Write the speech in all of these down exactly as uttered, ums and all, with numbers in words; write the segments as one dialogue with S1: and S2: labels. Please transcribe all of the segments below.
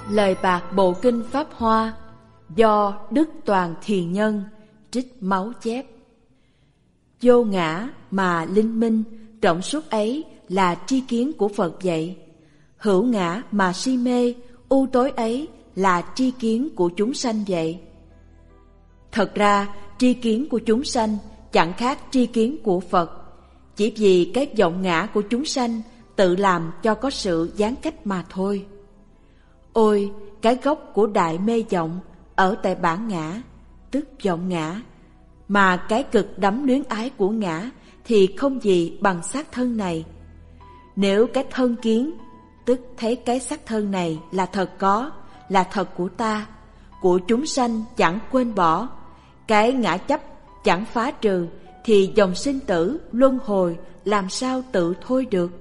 S1: Lời bạc bộ kinh Pháp Hoa do Đức Toàn Thiền Nhân trích máu chép. Vô ngã mà linh minh, rộng suốt ấy là tri kiến của Phật dạy. Hữu ngã mà si mê, u tối ấy là tri kiến của chúng sanh dạy. Thật ra, tri kiến của chúng sanh chẳng khác tri kiến của Phật, chỉ vì cái vọng ngã của chúng sanh tự làm cho có sự gián cách mà thôi. Ôi, cái gốc của đại mê vọng ở tại bản ngã, tức vọng ngã, mà cái cực đắm luyến ái của ngã thì không gì bằng xác thân này. Nếu cái thân kiến, tức thấy cái xác thân này là thật có, là thật của ta, của chúng sanh chẳng quên bỏ, cái ngã chấp chẳng phá trừ, thì dòng sinh tử, luân hồi làm sao tự thôi được.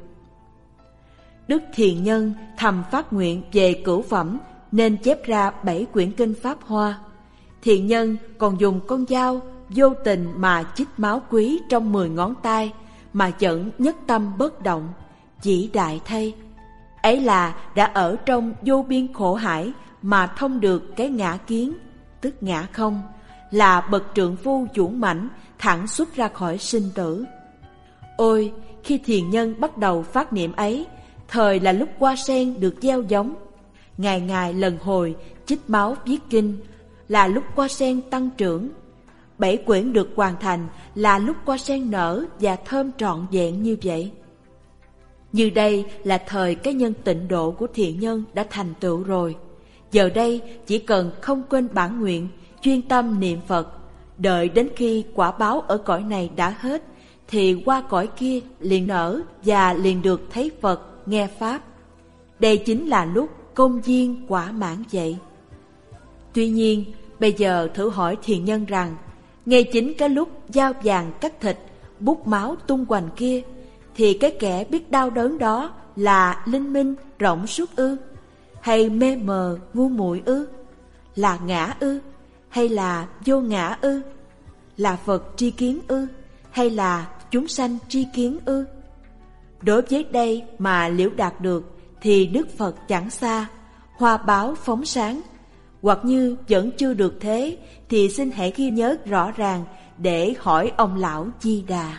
S1: Đức Thiền Nhân thầm phát nguyện về cửu phẩm nên chép ra bảy quyển kinh Pháp Hoa. Thiền Nhân còn dùng con dao vô tình mà chích máu quý trong mười ngón tay mà vẫn nhất tâm bất động, chỉ đại thay. Ấy là đã ở trong vô biên khổ hải mà thông được cái ngã kiến, tức ngã không, là bậc trượng phu dũng mãnh thẳng xuất ra khỏi sinh tử. Ôi, khi Thiền Nhân bắt đầu phát niệm ấy, thời là lúc hoa sen được gieo giống, ngày ngày lần hồi chích máu viết kinh, là lúc hoa sen tăng trưởng. Bảy quyển được hoàn thành là lúc hoa sen nở và thơm trọn vẹn như vậy. Như đây là thời cái nhân tịnh độ của Thiện Nhân đã thành tựu rồi. Giờ đây chỉ cần không quên bản nguyện, chuyên tâm niệm Phật, đợi đến khi quả báo ở cõi này đã hết, thì qua cõi kia liền nở và liền được thấy Phật, nghe Pháp. Đây chính là lúc công duyên quả mãn vậy. Tuy nhiên, bây giờ thử hỏi Thiền Nhân rằng, ngay chính cái lúc dao vàng cắt thịt, bút máu tung hoành kia, thì cái kẻ biết đau đớn đó là linh minh rộng suốt ư? Hay mê mờ ngu muội ư? Là ngã ư? Hay là vô ngã ư? Là Phật tri kiến ư? Hay là chúng sanh tri kiến ư? Đối với đây mà liễu đạt được thì Đức Phật chẳng xa, hoa báo phóng sáng. Hoặc như vẫn chưa được thế thì xin hãy ghi nhớ rõ ràng để hỏi ông lão Di Đà.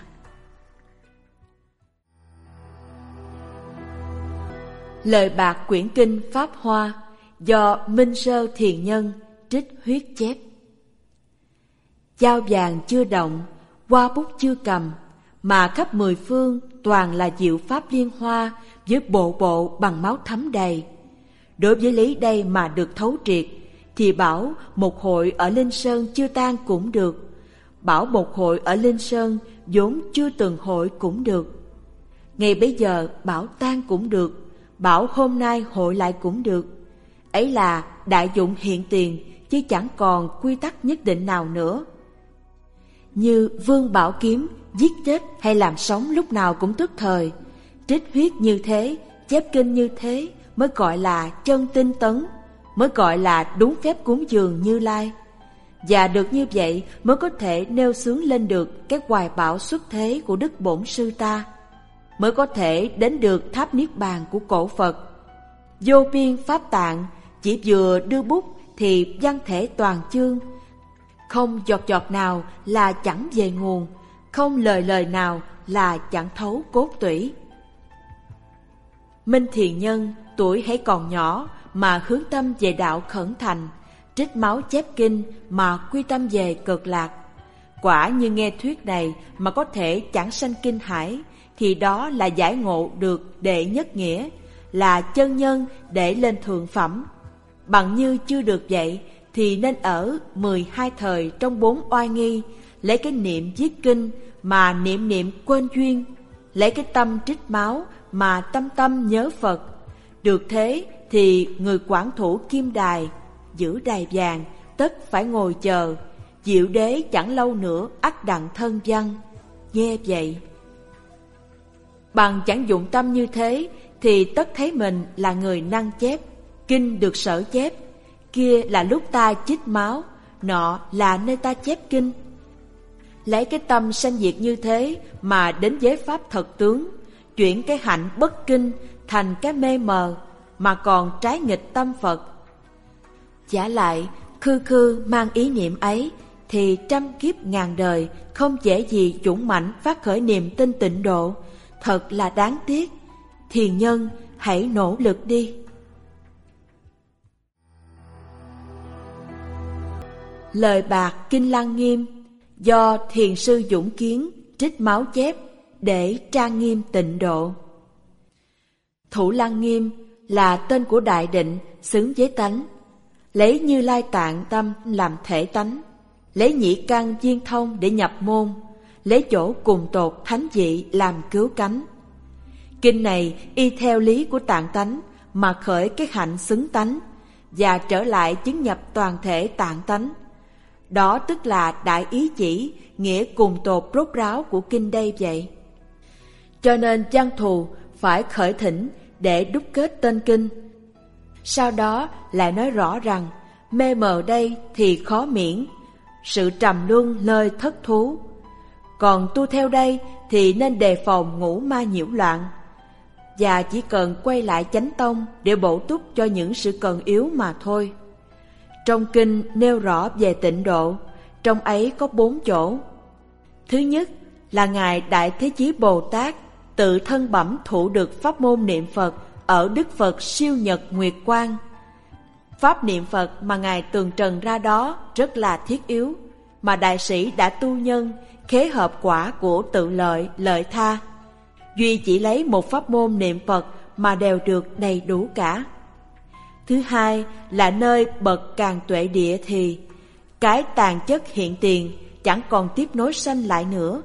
S1: Lời bạc quyển kinh Pháp Hoa do Minh Sơ Thiền Nhân trích huyết chép. Dao vàng chưa động, hoa bút chưa cầm, mà khắp mười phương toàn là diệu pháp liên hoa với bộ bộ bằng máu thấm đầy. Đối với lý đây mà được thấu triệt, thì bảo một hội ở Linh Sơn chưa tan cũng được, bảo một hội ở Linh Sơn vốn chưa từng hội cũng được. Ngay bây giờ bảo tan cũng được, bảo hôm nay hội lại cũng được. Ấy là đại dụng hiện tiền, chứ chẳng còn quy tắc nhất định nào nữa. Như vương bảo kiếm, giết chết hay làm sống lúc nào cũng tức thời. Trích huyết như thế, chép kinh như thế mới gọi là chân tinh tấn, mới gọi là đúng phép cúng dường Như Lai. Và được như vậy mới có thể nêu xướng lên được cái hoài bão xuất thế của Đức Bổn Sư ta, mới có thể đến được tháp niết bàn của cổ Phật. Vô biên pháp tạng, chỉ vừa đưa bút thì văn thể toàn chương, không giọt giọt nào là chẳng về nguồn, không lời lời nào là chẳng thấu cốt tủy. Minh Thiền Nhân tuổi hãy còn nhỏ mà hướng tâm về đạo khẩn thành, trích máu chép kinh mà quy tâm về cực lạc. Quả như nghe thuyết này mà có thể chẳng sanh kinh hãi, thì đó là giải ngộ được đệ nhất nghĩa, là chân nhân để lên thượng phẩm. Bằng như chưa được vậy thì nên ở mười hai thời trong bốn oai nghi, lấy cái niệm viết kinh mà niệm niệm quên duyên, lấy cái tâm trích máu mà tâm tâm nhớ Phật. Được thế thì người quản thủ kim đài, giữ đài vàng, tất phải ngồi chờ, diệu đế chẳng lâu nữa ắt đặng thân văn. Nghe vậy, bằng chẳng dụng tâm như thế thì tất thấy mình là người năng chép, kinh được sở chép. Kia là lúc ta chích máu, nọ là nơi ta chép kinh. Lấy cái tâm sanh diệt như thế mà đến giới pháp thật tướng, chuyển cái hạnh bất kinh thành cái mê mờ, mà còn trái nghịch tâm Phật, Chả lại, khư khư mang ý niệm ấy, thì trăm kiếp ngàn đời không dễ gì dũng mãnh phát khởi niềm tin tịnh độ, thật là đáng tiếc. Thiền nhân hãy nỗ lực đi. Lời bạc Kinh Lăng Nghiêm do Thiền sư Dũng Kiến trích máu chép để trang nghiêm tịnh độ. Thủ Lăng Nghiêm là tên của Đại Định xứng với tánh, lấy Như Lai Tạng tâm làm thể tánh, lấy nhĩ căn viên thông để nhập môn, lấy chỗ cùng tột thánh dị làm cứu cánh. Kinh này y theo lý của tạng tánh mà khởi cái hạnh xứng tánh và trở lại chứng nhập toàn thể tạng tánh. Đó tức là đại ý chỉ, nghĩa cùng tột rốt ráo của kinh đây vậy. Cho nên văn thù phải khởi thỉnh để đúc kết tên kinh. Sau đó lại nói rõ rằng mê mờ đây thì khó miễn, sự trầm luân nơi thất thú. Còn tu theo đây thì nên đề phòng ngũ ma nhiễu loạn, và chỉ cần quay lại chánh tông để bổ túc cho những sự cần yếu mà thôi. Trong kinh nêu rõ về tịnh độ, trong ấy có bốn chỗ. Thứ nhất là Ngài Đại Thế Chí Bồ Tát tự thân bẩm thụ được pháp môn niệm Phật ở Đức Phật Siêu Nhật Nguyệt Quang. Pháp niệm Phật mà Ngài tường trần ra đó rất là thiết yếu, mà đại sĩ đã tu nhân, khế hợp quả của tự lợi, lợi tha. Duy chỉ lấy một pháp môn niệm Phật mà đều được đầy đủ cả. Thứ hai là nơi bậc càng tuệ địa thì cái tàn chất hiện tiền chẳng còn tiếp nối sanh lại nữa.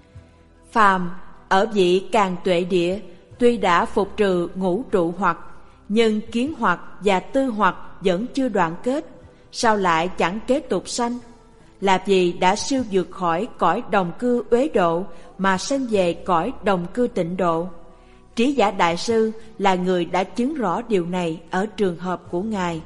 S1: Phàm ở vị càng tuệ địa tuy đã phục trừ ngũ trụ hoặc, nhưng kiến hoặc và tư hoặc vẫn chưa đoạn kết, sao lại chẳng kế tục sanh? Là vì đã siêu vượt khỏi cõi đồng cư uế độ mà sanh về cõi đồng cư tịnh độ. Trí Giả Đại Sư là người đã chứng rõ điều này ở trường hợp của Ngài.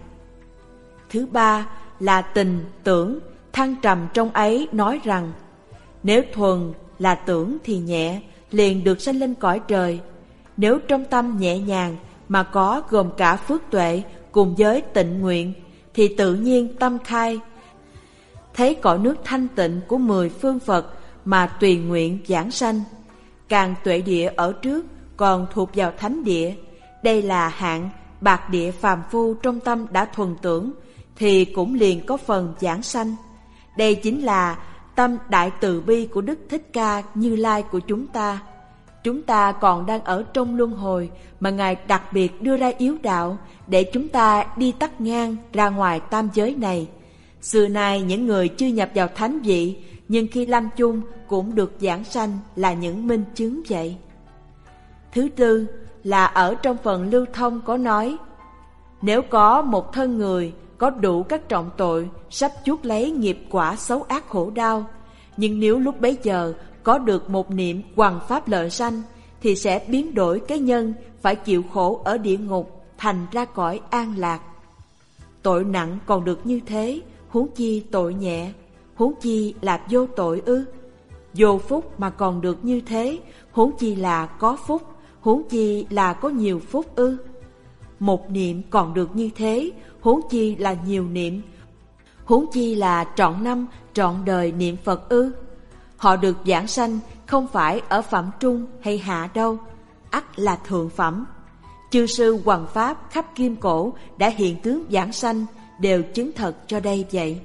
S1: Thứ ba là tình, tưởng, thăng trầm trong ấy nói rằng nếu thuần là tưởng thì nhẹ, liền được sanh lên cõi trời. Nếu trong tâm nhẹ nhàng mà có gồm cả phước tuệ cùng với tịnh nguyện, thì tự nhiên tâm khai, thấy cõi nước thanh tịnh của mười phương Phật mà tùy nguyện giảng sanh. Càng tuệ địa ở trước còn thuộc vào thánh địa, đây là hạng bạc địa phàm phu trong tâm đã thuần tưởng, thì cũng liền có phần giảng sanh. Đây chính là tâm đại từ bi của Đức Thích Ca Như Lai của chúng ta. Chúng ta còn đang ở trong luân hồi mà Ngài đặc biệt đưa ra yếu đạo để chúng ta đi tắt ngang ra ngoài tam giới này. Xưa nay những người chưa nhập vào thánh vị, nhưng khi lâm chung cũng được giảng sanh là những minh chứng vậy. Thứ tư là ở trong phần lưu thông có nói, nếu có một thân người có đủ các trọng tội, sắp chuốc lấy nghiệp quả xấu ác khổ đau, nhưng nếu lúc bấy giờ có được một niệm hoằng pháp lợi sanh, thì sẽ biến đổi cái nhân phải chịu khổ ở địa ngục thành ra cõi an lạc. Tội nặng còn được như thế, huống chi tội nhẹ, huống chi là vô tội ư? Vô phúc mà còn được như thế, huống chi là có phúc, huống chi là có nhiều phúc ư? Một niệm còn được như thế, huống chi là nhiều niệm, huống chi là trọn năm, trọn đời niệm Phật ư? Họ được giảng sanh không phải ở phẩm trung hay hạ đâu, ắt là thượng phẩm. Chư sư hoằng pháp khắp kim cổ đã hiện tướng giảng sanh, đều chứng thật cho đây vậy.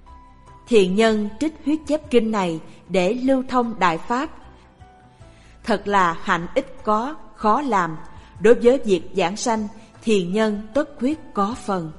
S1: Thiền nhân trích huyết chép kinh này để lưu thông đại pháp. Thật là hạnh ít có, khó làm. Đối với việc giảng sanh, thiền nhân tất huyết có phần.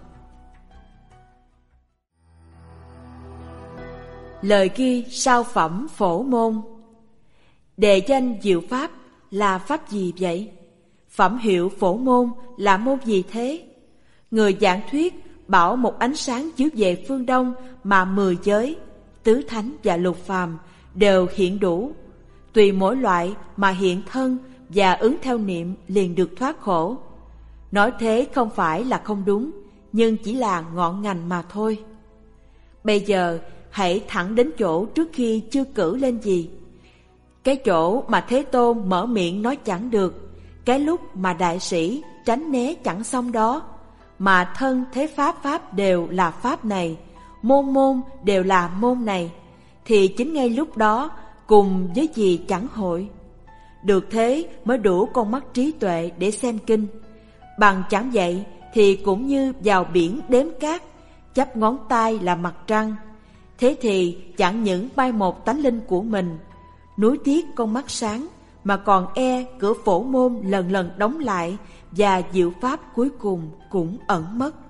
S1: Lời ghi sau phẩm Phổ Môn. Đề danh diệu pháp là pháp gì vậy? Phẩm hiệu Phổ Môn là môn gì thế? Người giảng thuyết bảo một ánh sáng chiếu về phương đông mà mười giới, tứ thánh và lục phàm đều hiện đủ. Tùy mỗi loại mà hiện thân và ứng theo niệm liền được thoát khổ. Nói thế không phải là không đúng, nhưng chỉ là ngọn ngành mà thôi. Bây giờ hãy thẳng đến chỗ trước khi chưa cử lên gì. Cái chỗ mà Thế Tôn mở miệng nói chẳng được, cái lúc mà đại sĩ tránh né chẳng xong đó. mà thân thế pháp pháp đều là pháp này, môn môn đều là môn này, thì chính ngay lúc đó cùng với gì chẳng hội. Được thế mới đủ con mắt trí tuệ để xem kinh. Bằng chẳng vậy thì cũng như vào biển đếm cát, chắp ngón tay là mặt trăng. Thế thì chẳng những bay một tánh linh của mình, nuối tiếc con mắt sáng, mà còn e cửa phổ môn lần lần đóng lại, và diệu pháp cuối cùng cũng ẩn mất.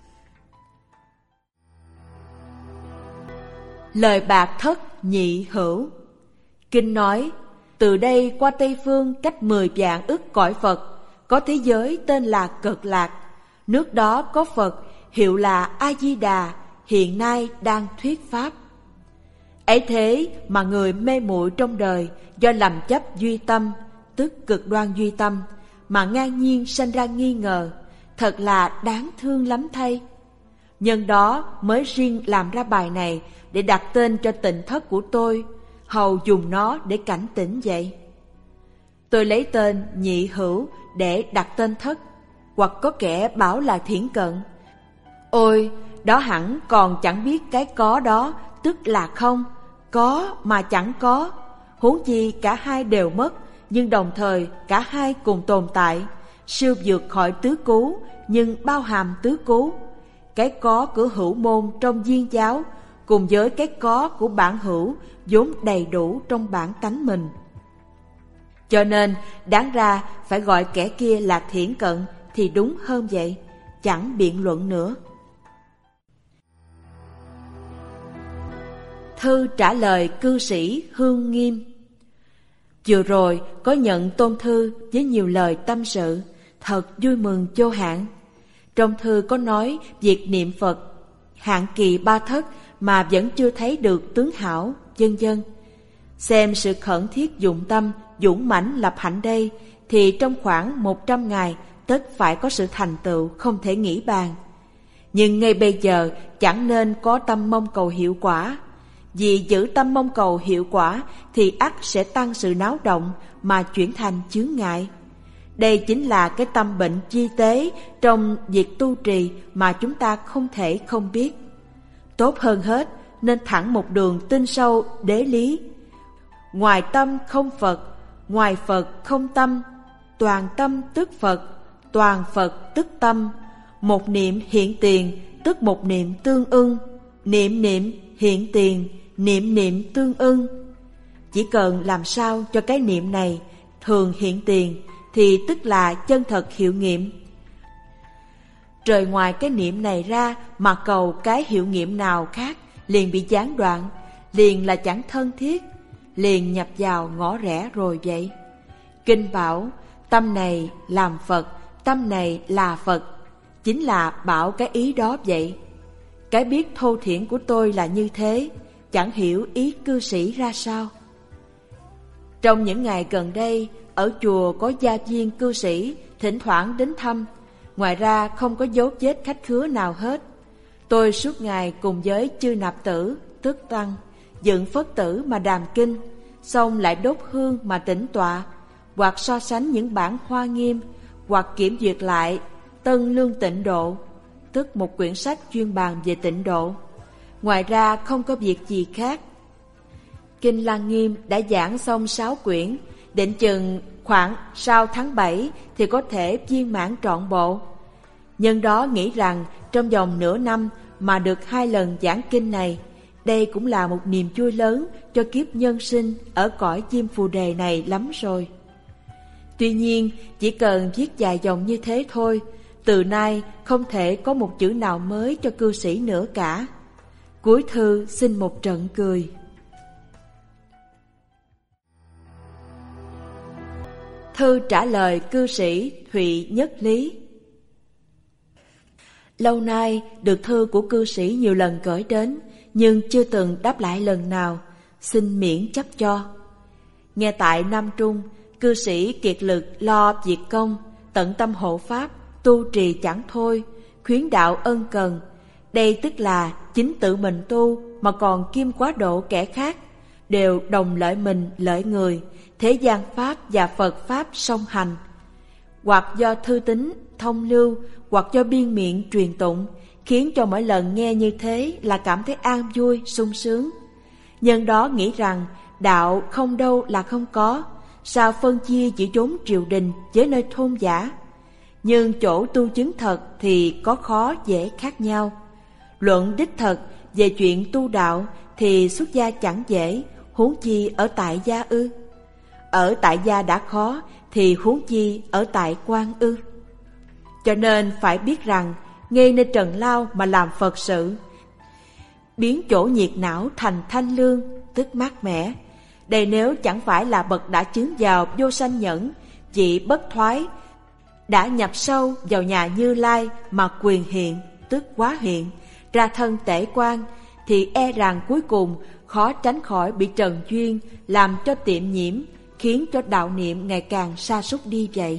S1: Lời bạc thất nhị hữu. Kinh nói, từ đây qua Tây Phương cách mười vạn ức cõi Phật, có thế giới tên là Cực Lạc. Nước đó có Phật hiệu là A-di-đà, hiện nay đang thuyết pháp. Ấy thế mà người mê muội trong đời do làm chấp duy tâm, tức cực đoan duy tâm, mà ngang nhiên sanh ra nghi ngờ, thật là đáng thương lắm thay. Nhân đó mới riêng làm ra bài này để đặt tên cho tịnh thất của tôi, hầu dùng nó để cảnh tỉnh vậy. Tôi lấy tên nhị hữu để đặt tên thất, hoặc có kẻ bảo là thiển cận. Ôi, đó hẳn còn chẳng biết cái có đó tức là không, có mà chẳng có, huống chi cả hai đều mất, nhưng đồng thời cả hai cùng tồn tại, siêu vượt khỏi tứ cứu, nhưng bao hàm tứ cứu. Cái có của hữu môn trong viên giáo, cùng với cái có của bản hữu vốn đầy đủ trong bản tánh mình. Cho nên đáng ra phải gọi kẻ kia là thiển cận thì đúng hơn vậy, chẳng biện luận nữa. Thư trả lời cư sĩ Hương Nghiêm. Vừa rồi có nhận tôn thư với nhiều lời tâm sự, thật vui mừng vô hạn. Trong thư có nói việc niệm Phật hạn kỳ ba thất mà vẫn chưa thấy được tướng hảo, vân vân. Xem sự khẩn thiết dụng tâm, dũng mãnh lập hạnh đây, thì trong khoảng một trăm ngày tất phải có sự thành tựu không thể nghĩ bàn. Nhưng ngay bây giờ chẳng nên có tâm mong cầu hiệu quả, vì giữ tâm mong cầu hiệu quả thì ắt sẽ tăng sự náo động mà chuyển thành chướng ngại. Đây chính là cái tâm bệnh chi tế trong việc tu trì mà chúng ta không thể không biết. Tốt hơn hết nên thẳng một đường tin sâu đế lý. Ngoài tâm không Phật, ngoài Phật không tâm, toàn tâm tức Phật, toàn Phật tức tâm. Một niệm hiện tiền tức một niệm tương ưng, niệm niệm hiện tiền, niệm niệm tương ưng. Chỉ cần làm sao cho cái niệm này thường hiện tiền thì tức là chân thật hiệu nghiệm. Trời ngoài cái niệm này ra mà cầu cái hiệu nghiệm nào khác liền bị gián đoạn, liền là chẳng thân thiết, liền nhập vào ngõ rẽ rồi vậy. Kinh bảo tâm này làm Phật, tâm này là Phật, chính là bảo cái ý đó vậy. Cái biết thô thiển của tôi là như thế, chẳng hiểu ý cư sĩ ra sao. Trong những ngày gần đây, ở chùa có gia viên cư sĩ thỉnh thoảng đến thăm, ngoài ra không có dấu vết khách khứa nào hết. Tôi suốt ngày cùng với chư nạp tử, tức tăng, dựng phất tử mà đàm kinh, xong lại đốt hương mà tĩnh tọa, hoặc so sánh những bản Hoa Nghiêm, hoặc kiểm duyệt lại Tân Lương Tịnh Độ, tức một quyển sách chuyên bàn về tịnh độ. Ngoài ra không có việc gì khác. Kinh Lăng Nghiêm đã giảng xong sáu quyển, định chừng khoảng sau tháng bảy thì có thể viên mãn trọn bộ. Nhân đó nghĩ rằng trong vòng nửa năm mà được hai lần giảng kinh này, đây cũng là một niềm vui lớn cho kiếp nhân sinh ở cõi Diêm Phù Đề này lắm rồi. Tuy nhiên, chỉ cần viết vài dòng như thế thôi, từ nay không thể có một chữ nào mới cho cư sĩ nữa cả. Cuối thư xin một trận cười. Thư trả lời cư sĩ Thụy Nhất Lý. Lâu nay được thư của cư sĩ nhiều lần gửi đến, nhưng chưa từng đáp lại lần nào, xin miễn chấp cho. Nghe tại Nam Trung, cư sĩ kiệt lực lo việc công, tận tâm hộ pháp, tu trì chẳng thôi, khuyến đạo ân cần. Đây tức là chính tự mình tu mà còn kiêm quá độ kẻ khác, đều đồng lợi mình lợi người, thế gian pháp và Phật pháp song hành. hoặc do thư tín, thông lưu, hoặc do biên miệng truyền tụng, khiến cho mỗi lần nghe như thế là cảm thấy an vui, sung sướng. Nhân đó nghĩ rằng đạo không đâu là không có, sao phân chia chỉ chốn triều đình với nơi thôn dã. Nhưng chỗ tu chứng thật thì có khó dễ khác nhau. Luận đích thật về chuyện tu đạo thì xuất gia chẳng dễ, huống chi ở tại gia ư? Ở tại gia đã khó thì huống chi ở tại quan ư? Cho nên phải biết rằng ngay nơi trần lao mà làm Phật sự, biến chỗ nhiệt não thành thanh lương, tức mát mẻ. Đây nếu chẳng phải là bậc đã chứng vào vô sanh nhẫn, vị bất thoái, đã nhập sâu vào nhà Như Lai mà quyền hiện, tức quá hiện, ra thân tể quan, thì e rằng cuối cùng khó tránh khỏi bị trần duyên làm cho tiệm nhiễm, khiến cho đạo niệm ngày càng sa sút đi vậy.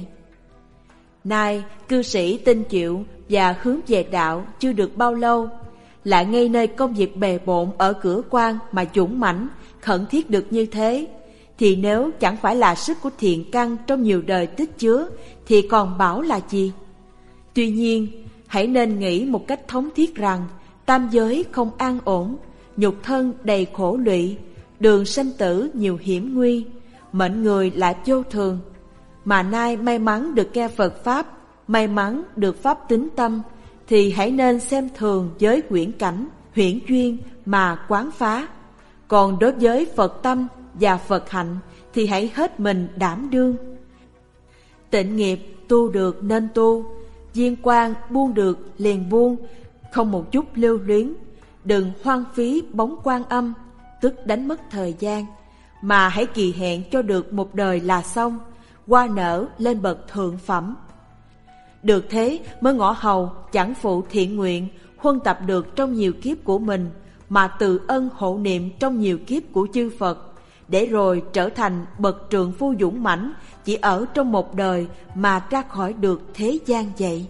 S1: Nay cư sĩ tin chịu và hướng về đạo chưa được bao lâu, lại ngay nơi công việc bề bộn ở cửa quan mà dũng mãnh khẩn thiết được như thế, thì nếu chẳng phải là sức của thiện căn trong nhiều đời tích chứa thì còn bảo là gì? Tuy nhiên hãy nên nghĩ một cách thống thiết rằng tam giới không an ổn, nhục thân đầy khổ lụy, đường sanh tử nhiều hiểm nguy, mệnh người lại vô thường. Mà nay may mắn được nghe Phật Pháp, may mắn được Pháp tín tâm, thì hãy nên xem thường với huyễn cảnh, huyễn duyên mà quán phá. Còn đối với Phật tâm và Phật hạnh thì hãy hết mình đảm đương. Tịnh nghiệp tu được nên tu, viên quan buông được liền buông, không một chút lưu luyến. Đừng hoang phí bóng quan âm, tức đánh mất thời gian, mà hãy kỳ hẹn cho được một đời là xong, hoa nở lên bậc thượng phẩm. Được thế mới ngõ hầu chẳng phụ thiện nguyện, huân tập được trong nhiều kiếp của mình, mà từ ân hộ niệm trong nhiều kiếp của chư Phật, để rồi trở thành bậc trượng phu dũng mãnh, chỉ ở trong một đời mà ra khỏi được thế gian vậy.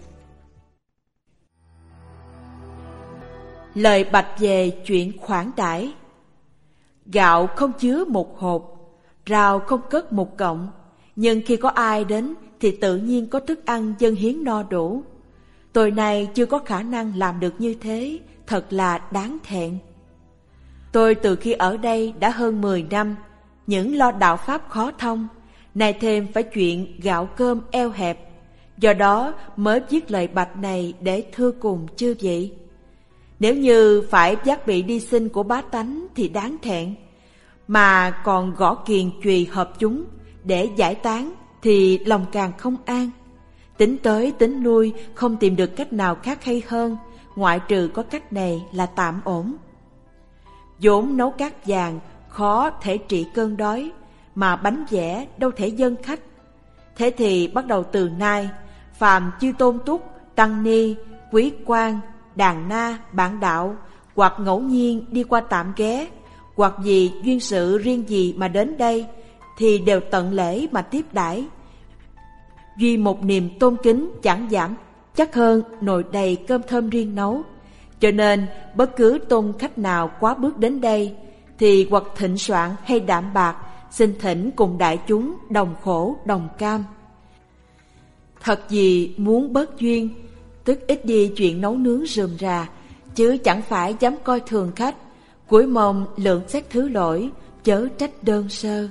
S1: Lời bạch về chuyện khoản đãi. Gạo không chứa một hột, rau không cất một cọng, nhưng khi có ai đến thì tự nhiên có thức ăn dâng hiến no đủ. Tôi này chưa có khả năng làm được như thế, thật là đáng thẹn. Tôi từ khi ở đây đã hơn mười năm, những lo đạo pháp khó thông, nay thêm phải chuyện gạo cơm eo hẹp, do đó mới viết lời bạch này để thưa cùng chư vị. Nếu như phải giác bị đi sinh của bá tánh thì đáng thẹn, mà còn gõ kiền chùy hợp chúng để giải tán thì lòng càng không an. Tính tới tính lui không tìm được cách nào khác hay hơn, ngoại trừ có cách này là tạm ổn. Vốn nấu cát vàng khó thể trị cơn đói, mà bánh vẽ đâu thể dâng khách. Thế thì bắt đầu từ nay, phàm chư tôn túc, tăng ni, quý quan, đàn na, bản đạo, hoặc ngẫu nhiên đi qua tạm ghé, hoặc vì duyên sự riêng gì mà đến đây, thì đều tận lễ mà tiếp đãi. Duy một niềm tôn kính chẳng giảm chắc hơn nồi đầy cơm thơm riêng nấu. Cho nên bất cứ tôn khách nào quá bước đến đây, thì hoặc thịnh soạn hay đạm bạc, xin thỉnh cùng đại chúng đồng khổ đồng cam. Thật gì muốn bớt duyên, tức ít đi chuyện nấu nướng rườm rà, chứ chẳng phải dám coi thường khách. Cuối mong lượng xét thứ lỗi, chớ trách đơn sơ.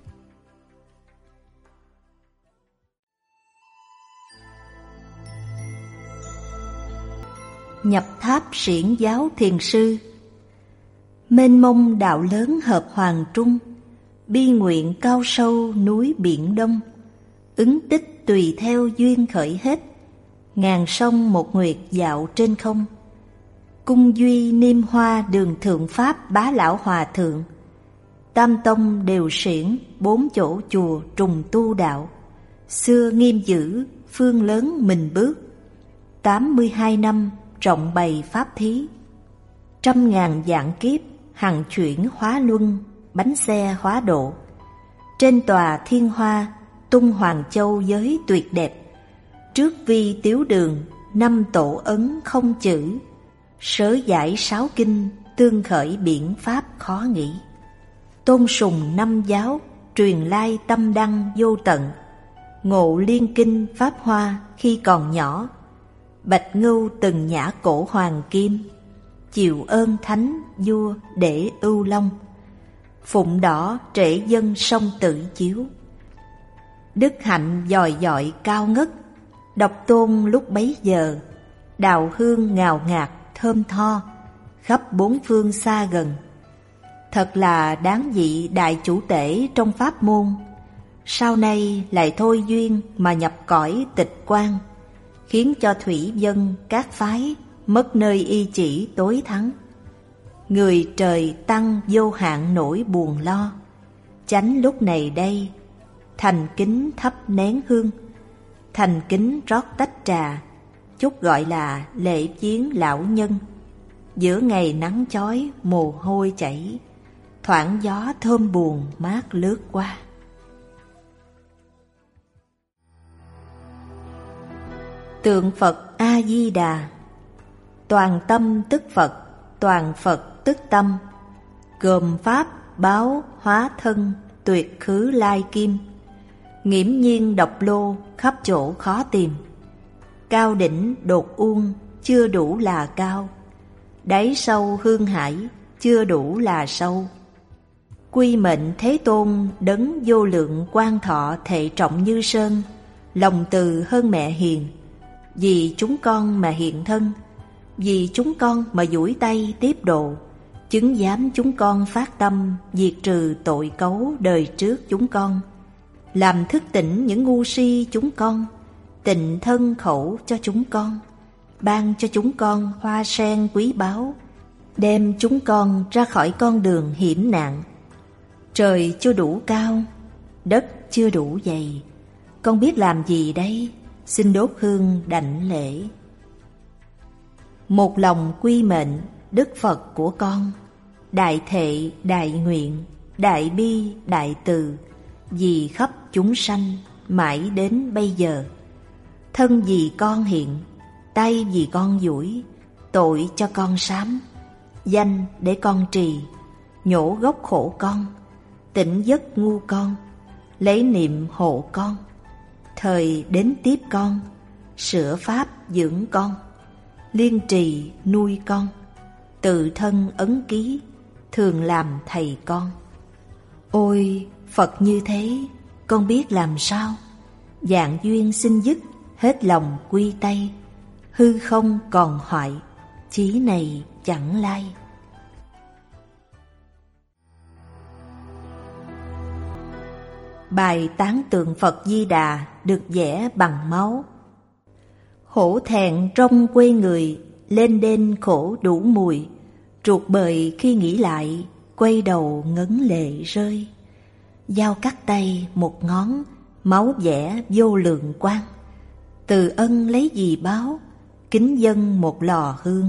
S2: Nhập tháp xiển giáo thiền sư. Mênh mông đạo lớn hợp hoàng trung, bi nguyện cao sâu núi biển đông. Ứng tích tùy theo duyên khởi hết, ngàn sông một nguyệt dạo trên không. Cung duy niêm hoa đường thượng pháp bá lão hòa thượng. Tam tông đều xiển, bốn chỗ chùa trùng tu đạo. Xưa nghiêm dữ, phương lớn mình bước. Tám mươi hai năm trọng bày pháp thí. Trăm ngàn vạn kiếp hằng chuyển hóa luân, bánh xe hóa độ. Trên tòa thiên hoa tung Hoàng Châu giới tuyệt đẹp. Trước vi tiếu đường năm tổ ấn không chữ. Sớ giải sáu kinh tương khởi biển pháp khó nghĩ. Tôn sùng năm giáo truyền lai tâm đăng vô tận. ngộ liên kinh Pháp Hoa khi còn nhỏ. Bạch Ngưu từng nhã cổ hoàng kim, chịu ơn thánh vua để ưu long. Phụng đỏ trễ dân sông Tự Chiếu. Đức hạnh dòi dọi cao ngất, độc tôn lúc bấy giờ. Đào hương ngào ngạt thơm tho, khắp bốn phương xa gần. Thật là đáng vị đại chủ tể trong pháp môn. Sau này lại thôi duyên mà nhập cõi tịch quan, khiến cho thủy dân các phái mất nơi y chỉ tối thắng. Người trời tăng vô hạn nỗi buồn lo, chánh lúc này đây thành kính thắp nén hương, thành kính rót tách trà, chút gọi là lễ viếng lão nhân. Giữa ngày nắng chói mồ hôi chảy, thoảng gió thơm buồn mát lướt qua. Tượng Phật A Di Đà. Toàn tâm tức Phật, toàn Phật tức tâm. Gồm pháp báo hóa thân, tuyệt khứ lai kim. Nghiễm nhiên độc lô, khắp chỗ khó tìm. Cao đỉnh đột uông, chưa đủ là cao. Đáy sâu hương hải, chưa đủ là sâu. Quy mệnh Thế Tôn đấng vô lượng quan thọ thệ trọng như sơn, lòng từ hơn mẹ hiền. Vì chúng con mà hiện thân, vì chúng con mà duỗi tay tiếp độ, chứng giám chúng con phát tâm diệt trừ tội cấu đời trước chúng con, làm thức tỉnh những ngu si chúng con, tịnh thân khẩu cho chúng con, ban cho chúng con hoa sen quý báu, đem chúng con ra khỏi con đường hiểm nạn. Trời chưa đủ cao, đất chưa đủ dày, con biết làm gì đây? Xin đốt hương đảnh lễ. Một lòng quy mệnh Đức Phật của con, đại thệ đại nguyện, đại bi đại từ, vì khắp chúng sanh mãi đến bây giờ. Thân vì con hiện, tay vì con duỗi, tội cho con sám, danh để con trì, nhổ gốc khổ con, tỉnh giấc ngu con, lấy niệm hộ con. Thời đến tiếp con, sửa pháp dưỡng con, liên trì nuôi con, tự thân ấn ký, thường làm thầy con. Ôi Phật như thế, con biết làm sao? Dạng duyên xin dứt, hết lòng quy tay, hư không còn hoại, chí này chẳng lai. Bài tán tượng Phật Di Đà được vẽ bằng máu. Hổ thẹn trong quê người, lên đên khổ đủ mùi, ruột bời khi nghĩ lại, quay đầu ngấn lệ rơi. Dao cắt tay một ngón, máu vẽ vô lượng quang. Từ ân lấy gì báo, kính dâng một lò hương.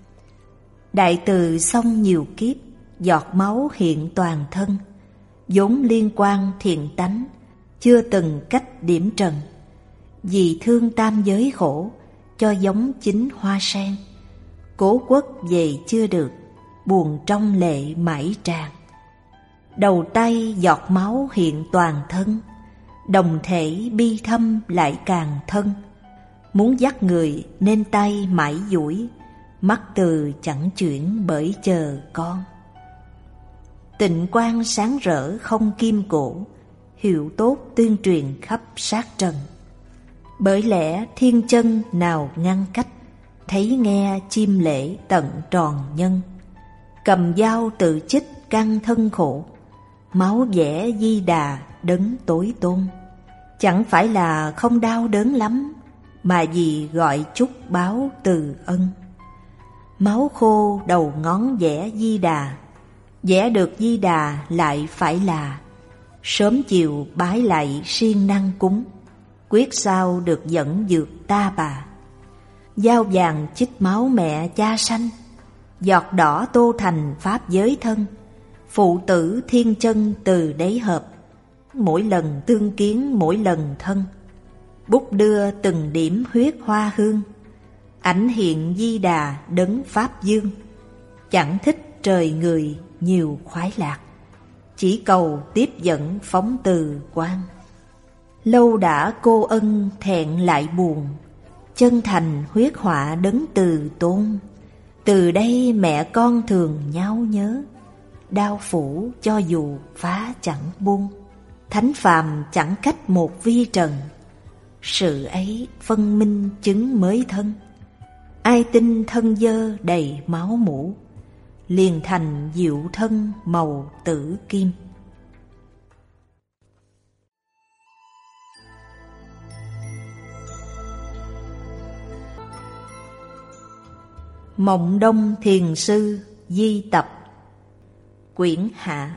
S2: Đại từ xong nhiều kiếp, giọt máu hiện toàn thân, vốn liên quan thiện tánh, chưa từng cách điểm trần. Vì thương tam giới khổ, cho giống chính hoa sen. Cố quất về chưa được, buồn trong lệ mãi tràn. Đầu tay giọt máu hiện toàn thân, đồng thể bi thâm lại càng thân. Muốn dắt người nên tay mãi duỗi, mắt từ chẳng chuyển bởi chờ con. Tịnh quang sáng rỡ không kim cổ, hiệu tốt tuyên truyền khắp sát trần. Bởi lẽ thiên chân nào ngăn cách, thấy nghe chim lễ tận tròn nhân. Cầm dao tự chích căn thân khổ, máu vẽ Di Đà đấng tối tôn. Chẳng phải là không đau đớn lắm, mà vì gọi chúc báo từ ân. Máu khô đầu ngón vẽ Di Đà, vẽ được Di Đà lại phải là sớm chiều bái lại siêng năng cúng, quyết sao được dẫn dược ta bà. Dao vàng chích máu mẹ cha sanh, giọt đỏ tô thành pháp giới thân. Phụ tử thiên chân từ đấy hợp, mỗi lần tương kiến mỗi lần thân. Bút đưa từng điểm huyết hoa hương, ảnh hiện Di Đà đấng pháp dương. Chẳng thích trời người nhiều khoái lạc, chỉ cầu tiếp dẫn phóng từ quang. Lâu đã cô ân thẹn lại buồn, chân thành huyết họa đấng từ tôn. Từ đây mẹ con thường nháo nhớ, đao phủ cho dù phá chẳng buông. Thánh phàm chẳng cách một vi trần, sự ấy phân minh chứng mới thân. Ai tin thân dơ đầy máu mủ, liền thành diệu thân màu tử kim. Mộng Đông Thiền Sư Di Tập, quyển hạ.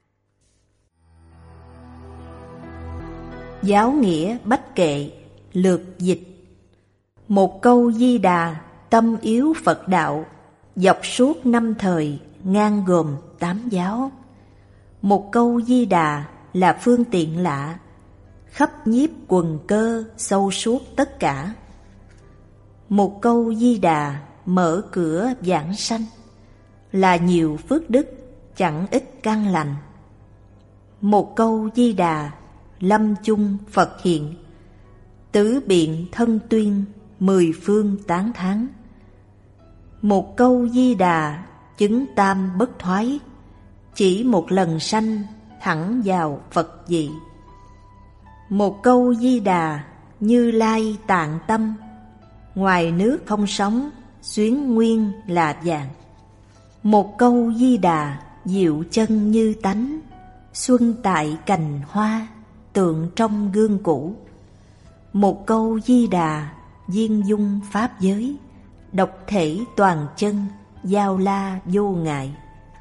S2: Giáo nghĩa bách kệ, lược dịch. Một câu Di Đà, tâm yếu Phật đạo, dọc suốt năm thời, ngang gồm tám giáo. Một câu Di Đà là phương tiện lạ, khắp nhiếp quần cơ, sâu suốt tất cả. Một câu Di Đà mở cửa giảng sanh, là nhiều phước đức, chẳng ít căn lành. Một câu Di Đà lâm chung Phật hiện, tứ biện thân tuyên, mười phương tán thán. Một câu Di Đà chứng tam bất thoái, chỉ một lần sanh thẳng vào Phật vị. Một câu Di Đà Như Lai tạng tâm, ngoài nước không sóng, xuyến nguyên là vàng. Một câu Di Đà diệu chân như tánh, xuân tại cành hoa, tượng trong gương cũ. Một câu Di Đà viên dung pháp giới, độc thể toàn chân, giao la vô ngại.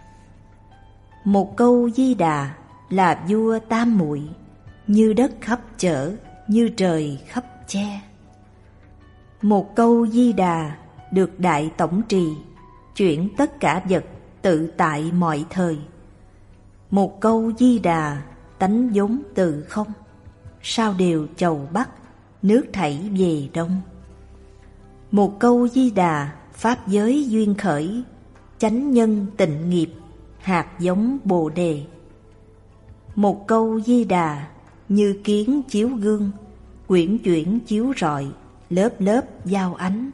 S2: Một câu Di Đà là vua tam muội, như đất khắp chở, như trời khắp che. Một câu Di Đà được đại tổng trì, chuyển tất cả vật tự tại mọi thời. Một câu Di Đà tánh vốn từ không, sao đều chầu Bắc, nước thảy về Đông. Một câu Di Đà pháp giới duyên khởi, chánh nhân tịnh nghiệp, hạt giống Bồ đề. Một câu Di Đà như kiến chiếu gương, quyển chuyển chiếu rọi, lớp lớp giao ánh.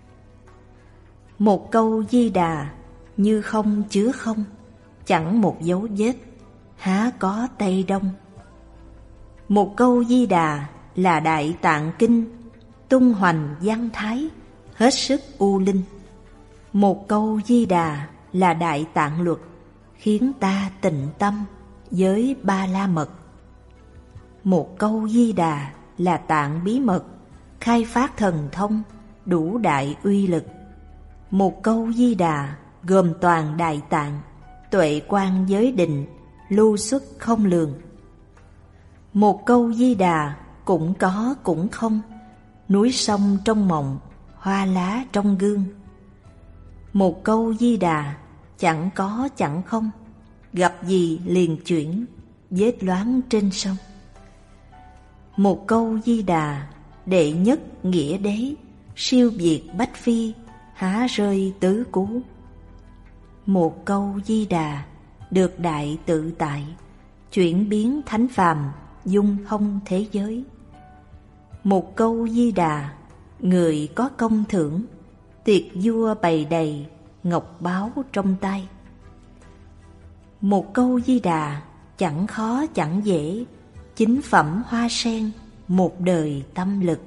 S2: Một câu Di Đà như không chứa không, chẳng một dấu vết, há có Tây Đông. Một câu Di Đà là Đại Tạng Kinh, tung hoành văn thái, hết sức u linh. Một câu Di Đà là Đại Tạng Luật, khiến ta tịnh tâm với ba la mật. Một câu Di Đà là tạng bí mật, khai phát thần thông, đủ đại uy lực. Một câu Di Đà gồm toàn Đại Tạng, tuệ quan giới định, lưu xuất không lường. Một câu Di Đà cũng có cũng không, núi sông trong mộng, hoa lá trong gương. Một câu Di Đà chẳng có chẳng không, gặp gì liền chuyển, vết loáng trên sông. Một câu Di Đà đệ nhất nghĩa đế, siêu việt bách phi, há rơi tứ cú. Một câu Di Đà được đại tự tại, chuyển biến thánh phàm, dung thông thế giới. Một câu Di Đà người có công thưởng, tiệc vua bày đầy, ngọc báu trong tay. Một câu Di Đà chẳng khó chẳng dễ, chính phẩm hoa sen, một đời tâm lực.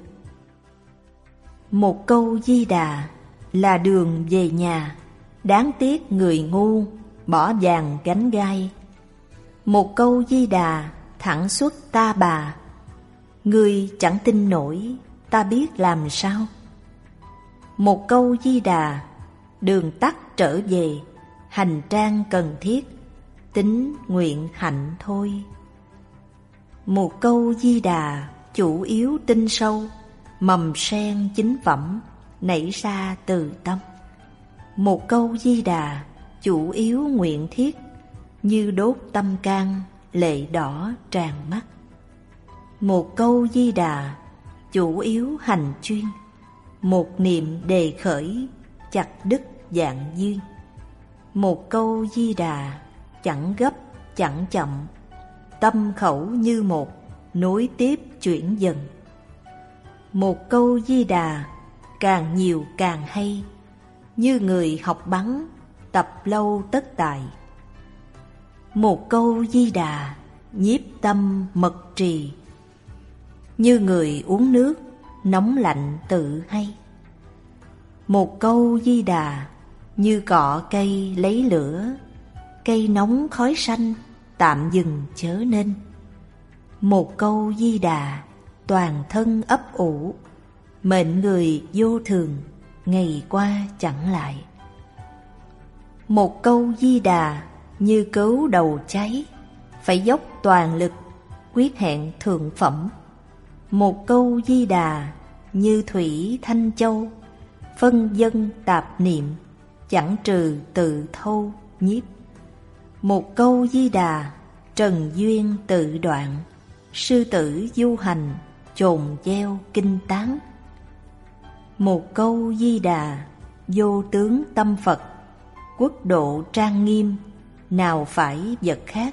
S2: Một câu Di Đà là đường về nhà, đáng tiếc người ngu, bỏ vàng gánh gai. Một câu Di Đà thẳng xuất ta bà, người chẳng tin nổi, ta biết làm sao. Một câu Di Đà đường tắt trở về, hành trang cần thiết, tính nguyện hạnh thôi. Một câu Di Đà chủ yếu tinh sâu, mầm sen chính phẩm, nảy ra từ tâm. Một câu Di Đà chủ yếu nguyện thiết, như đốt tâm can, lệ đỏ tràn mắt. Một câu Di Đà chủ yếu hành chuyên, một niệm đề khởi, chặt đứt vạn duyên. Một câu Di Đà chẳng gấp chẳng chậm, tâm khẩu như một, nối tiếp chuyển dần. Một câu Di Đà càng nhiều càng hay, như người học bắn, tập lâu tất tài. Một câu Di Đà nhiếp tâm mật trì, như người uống nước, nóng lạnh tự hay. Một câu Di Đà như cọ cây lấy lửa, cây nóng khói xanh tạm dừng chớ nên. Một câu Di Đà toàn thân ấp ủ, mệnh người vô thường ngày qua chẳng lại. Một câu Di Đà như cấu đầu cháy, phải dốc toàn lực quyết hẹn thượng phẩm. Một câu Di Đà như thủy thanh châu, phân dân tạp niệm chẳng trừ tự thâu nhiếp. Một câu Di Đà trần duyên tự đoạn, sư tử du hành chồn gieo kinh tán. Một câu Di Đà vô tướng tâm Phật, quốc độ trang nghiêm nào phải vật khác.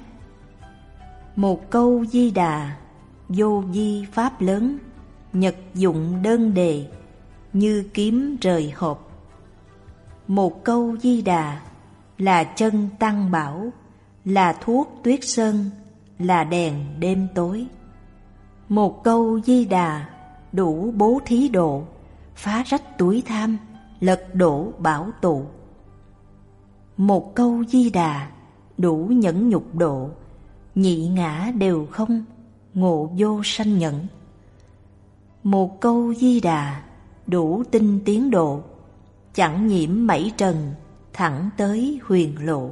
S2: Một câu Di Đà vô vi pháp lớn, nhật dụng đơn đề như kiếm rời hộp. Một câu Di Đà là chân tăng bảo, là thuốc tuyết sơn, là đèn đêm tối. Một câu Di Đà đủ bố thí độ, phá rách túi tham, lật đổ bảo tụ. Một câu Di Đà đủ nhẫn nhục độ, nhị ngã đều không, ngộ vô sanh nhẫn. Một câu Di Đà đủ tinh tiến độ, chẳng nhiễm mảy trần, thẳng tới huyền lộ.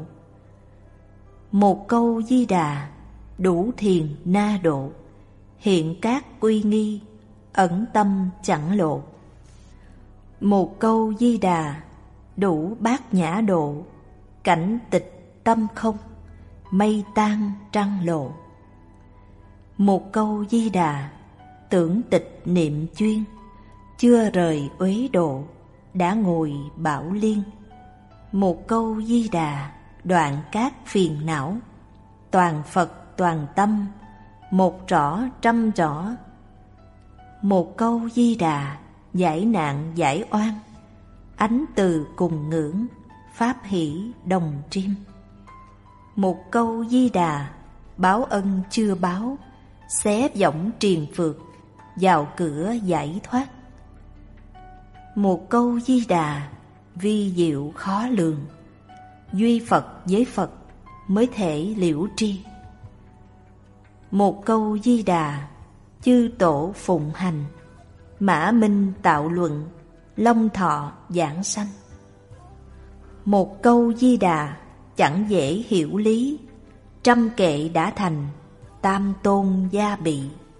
S2: Một câu Di Đà đủ thiền na độ, hiện các quy nghi, ẩn tâm chẳng lộ. Một câu Di Đà đủ bát nhã độ, cảnh tịch tâm không, mây tan trăng lộ. Một câu Di Đà tưởng tịch niệm chuyên, chưa rời uế độ, đã ngồi bảo liên. Một câu Di Đà đoạn các phiền não, toàn Phật toàn tâm, một rõ trăm rõ. Một câu Di Đà giải nạn giải oan, ánh từ cùng ngưỡng, pháp hỷ đồng triêm. Một câu Di Đà báo ân chưa báo, xé võng triền phược, vào cửa giải thoát. Một câu Di Đà vi diệu khó lường, duy Phật với Phật mới thể liễu tri. Một câu Di Đà chư tổ phụng hành, mã minh tạo luận, long thọ giảng sanh. Một câu Di Đà chẳng dễ hiểu lý, trăm kệ đã thành, tam tôn gia bị.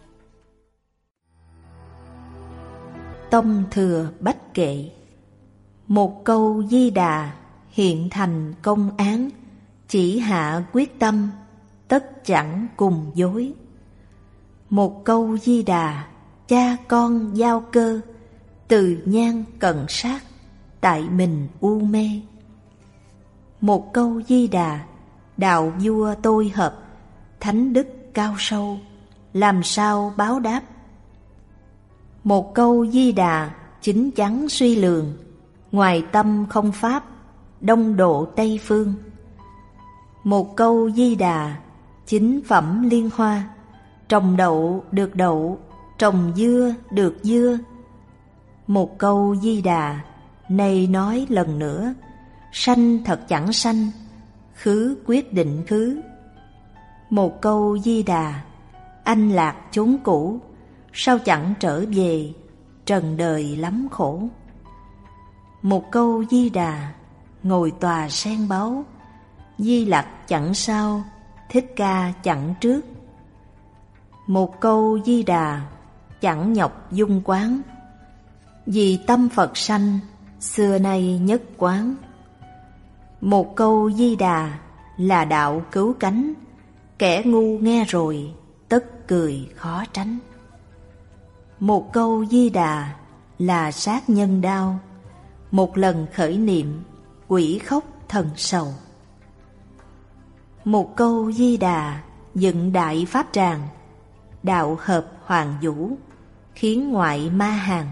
S2: Tông thừa bách kệ. Một câu Di Đà hiện thành công án, chỉ hạ quyết tâm, tất chẳng cùng dối. Một câu Di Đà cha con giao cơ, từ nhan cận sát, tại mình u mê. Một câu Di Đà đạo vua tôi hợp, thánh đức cao sâu, làm sao báo đáp. Một câu Di Đà chính chắn suy lường, ngoài tâm không pháp, đông độ Tây phương. Một câu Di Đà chính phẩm liên hoa, trồng đậu được đậu, trồng dưa được dưa. Một câu Di Đà này nói lần nữa, sanh thật chẳng sanh, khứ quyết định khứ. Một câu Di Đà anh lạc chốn cũ, sao chẳng trở về, trần đời lắm khổ. Một câu Di Đà ngồi tòa sen báu, Di Lặc chẳng sao, Thích Ca chẳng trước. Một câu Di Đà chẳng nhọc dung quán, vì tâm Phật sanh, xưa nay nhất quán. Một câu Di Đà là đạo cứu cánh, kẻ ngu nghe rồi, tất cười khó tránh. Một câu Di Đà là sát nhân đao, một lần khởi niệm, quỷ khóc thần sầu. Một câu Di Đà dựng đại pháp tràng, đạo hợp hoàng vũ, khiến ngoại ma hàng.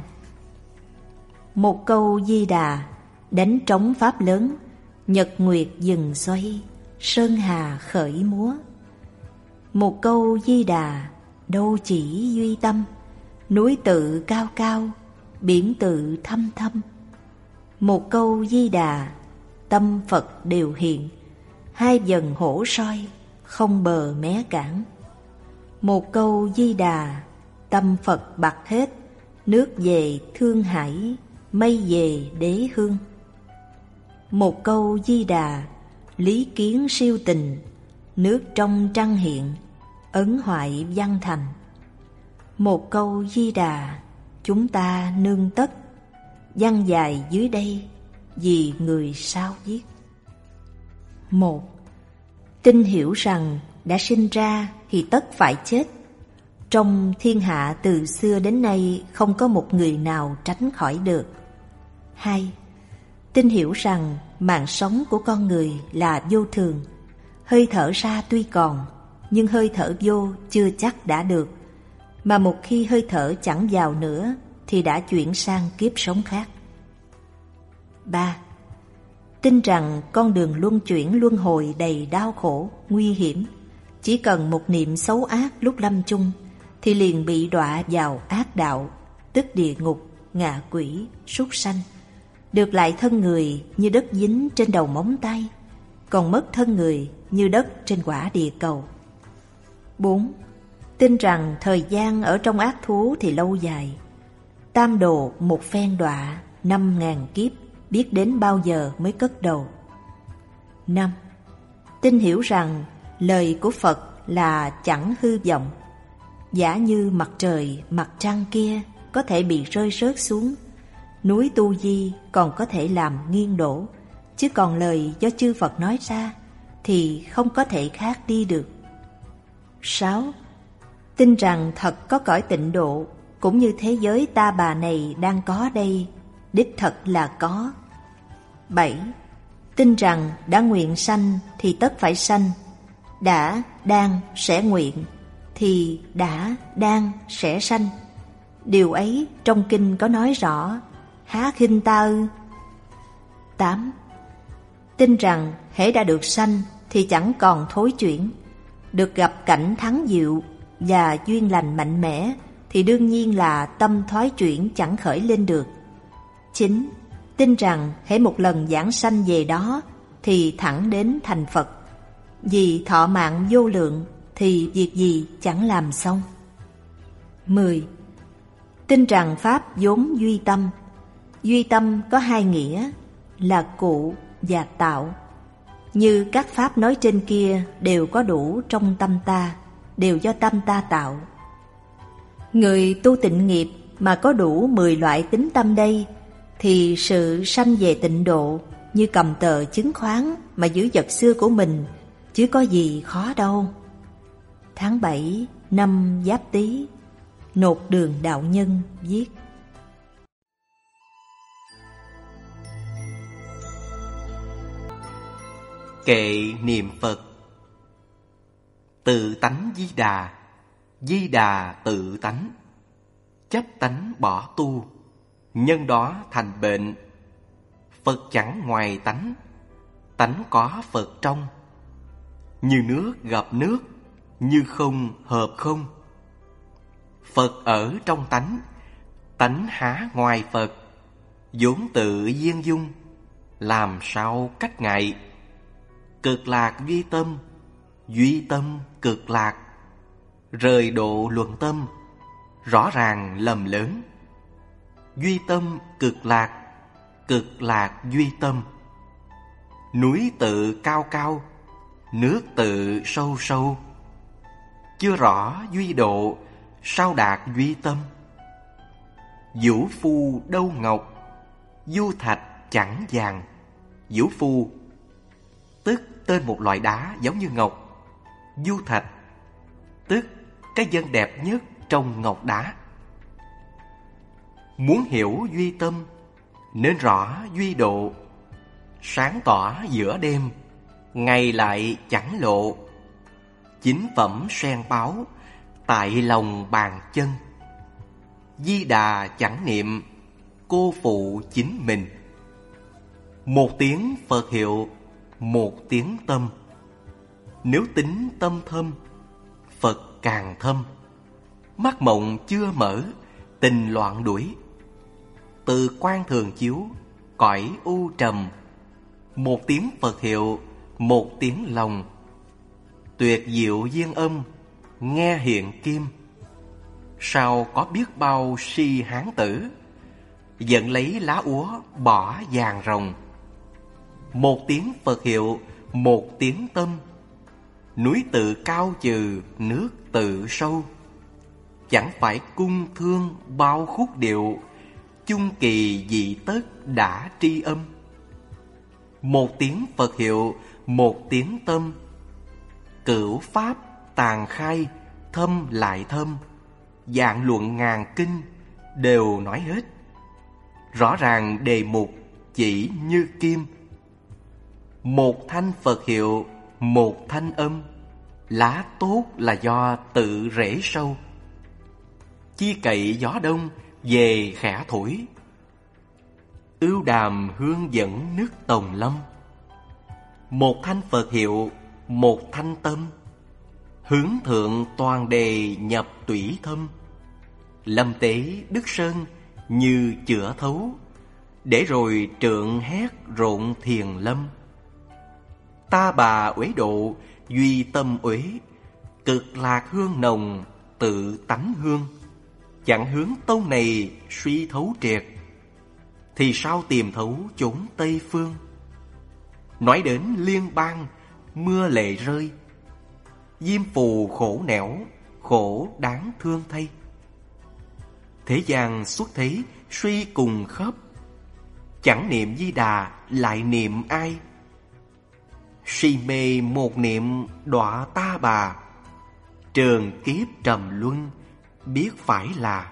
S2: Một câu Di Đà, đánh trống pháp lớn, nhật nguyệt dừng xoay, sơn hà khởi múa. Một câu Di Đà, đâu chỉ duy tâm, núi tự cao cao, biển tự thâm thâm. Một câu Di Đà, tâm Phật đều hiện, hai dần hổ soi, không bờ mé cản. Một câu Di Đà, tâm Phật bạc hết, nước về Thương Hải, mây về Đế Hương. Một câu Di Đà, lý kiến siêu tình, nước trong trăng hiện, ấn hoại văn thành. Một câu Di Đà, chúng ta nương tất, văn dài dưới đây, vì người sao viết. Một, tin hiểu rằng đã sinh ra thì tất phải chết. Trong thiên hạ từ xưa đến nay không có một người nào tránh khỏi được. Hai, tin hiểu rằng mạng sống của con người là vô thường. Hơi thở ra tuy còn, nhưng hơi thở vô chưa chắc đã được. Mà một khi hơi thở chẳng vào nữa thì đã chuyển sang kiếp sống khác. Ba, tin rằng con đường luân chuyển luân hồi đầy đau khổ, nguy hiểm. Chỉ cần một niệm xấu ác lúc lâm chung thì liền bị đọa vào ác đạo, tức địa ngục, ngạ quỷ, súc sanh. Được lại thân người như đất dính trên đầu móng tay, còn mất thân người như đất trên quả địa cầu. Bốn, tin rằng thời gian ở trong ác thú thì lâu dài. Tam đồ một phen đọa, năm ngàn kiếp, biết đến bao giờ mới cất đầu. Năm, tin hiểu rằng lời của Phật là chẳng hư vọng. Giả như mặt trời, mặt trăng kia có thể bị rơi rớt xuống, núi Tu Di còn có thể làm nghiêng đổ, chứ còn lời do chư Phật nói ra thì không có thể khác đi được. Sáu, tin rằng thật có cõi tịnh độ, cũng như thế giới ta bà này đang có đây, đích thật là có. Bảy, tin rằng đã nguyện sanh thì tất phải sanh, đã, đang, sẽ nguyện thì đã, đang, sẽ sanh. Điều ấy trong kinh có nói rõ, há khinh ta ư? Tám, tin rằng hễ đã được sanh thì chẳng còn thối chuyển. Được gặp cảnh thắng diệu và duyên lành mạnh mẽ thì đương nhiên là tâm thoái chuyển chẳng khởi lên được. Chín, tin rằng hễ một lần giảng sanh về đó thì thẳng đến thành Phật. Vì thọ mạng vô lượng thì việc gì chẳng làm xong. Mười, tin rằng Pháp vốn duy tâm. Duy tâm có hai nghĩa là cụ và tạo. Như các Pháp nói trên kia đều có đủ trong tâm ta, đều do tâm ta tạo. Người tu tịnh nghiệp mà có đủ mười loại tính tâm đây thì sự sanh về tịnh độ như cầm tờ chứng khoán mà giữ vật xưa của mình, chứ có gì khó đâu. Tháng bảy năm Giáp Tý, Nột Đường Đạo Nhân viết.
S3: Kệ niệm Phật. Tự tánh Di Đà, Di Đà tự tánh. Chấp tánh bỏ tu, nhân đó thành bệnh. Phật chẳng ngoài tánh, tánh có Phật trong. Như nước gặp nước, như không hợp không. Phật ở trong tánh, tánh há ngoài Phật. vốn tự viên dung, làm sao cách ngại. Cực lạc duy tâm, duy tâm cực lạc. Rời độ luận tâm, rõ ràng lầm lớn. Duy tâm cực lạc, cực lạc duy tâm. Núi tự cao cao, nước tự sâu sâu. Chưa rõ duy độ, sao đạt duy tâm. Vũ phu đâu ngọc, du thạch chẳng vàng. Vũ phu tức tên một loại đá giống như ngọc. Du thạch tức cái vân đẹp nhất trong ngọc đá. Muốn hiểu duy tâm, nên rõ duy độ. Sáng tỏ giữa đêm, ngày lại chẳng lộ. Chính phẩm sen báo, tại lòng bàn chân. Di Đà chẳng niệm, cô phụ chính mình. Một tiếng Phật hiệu, một tiếng tâm. Nếu tính tâm thâm, Phật càng thâm. Mắt mộng chưa mở, tình loạn đuổi. Từ quan thường chiếu, cõi u trầm. Một tiếng Phật hiệu, một tiếng lòng. Tuyệt diệu duyên âm, nghe hiện kim. Sao có biết bao si hán tử, giận lấy lá úa bỏ vàng rồng. Một tiếng Phật hiệu, một tiếng tâm. Núi tự cao trừ, nước tự sâu. Chẳng phải cung thương bao khúc điệu, chung kỳ dị tất đã tri âm. Một tiếng Phật hiệu, một tiếng tâm. Cửu pháp tàn khai, thâm lại thâm. Dạng luận ngàn kinh đều nói hết. Rõ ràng đề mục chỉ như kim. Một thanh Phật hiệu, một thanh âm. Lá tốt là do tự rễ sâu. Chi cậy gió đông về khẽ thổi. Ưu đàm hương dẫn nước tòng lâm. Một thanh Phật hiệu, một thanh tâm. Hướng thượng toàn đề nhập tủy thâm. Lâm tế Đức Sơn như chữa thấu. Để rồi trượng hét rộn thiền lâm. Ta bà uế độ, duy tâm uế. Cực lạc hương nồng, tự tánh hương. Chẳng hướng tông này suy thấu triệt, thì sao tìm thấu chốn Tây Phương. Nói đến liên bang, mưa lệ rơi. Diêm phù khổ nẻo, khổ đáng thương thay. Thế gian xuất thế suy cùng khớp. Chẳng niệm Di Đà lại niệm ai. Si mê một niệm đọa ta bà. Trường kiếp trầm luân biết phải là.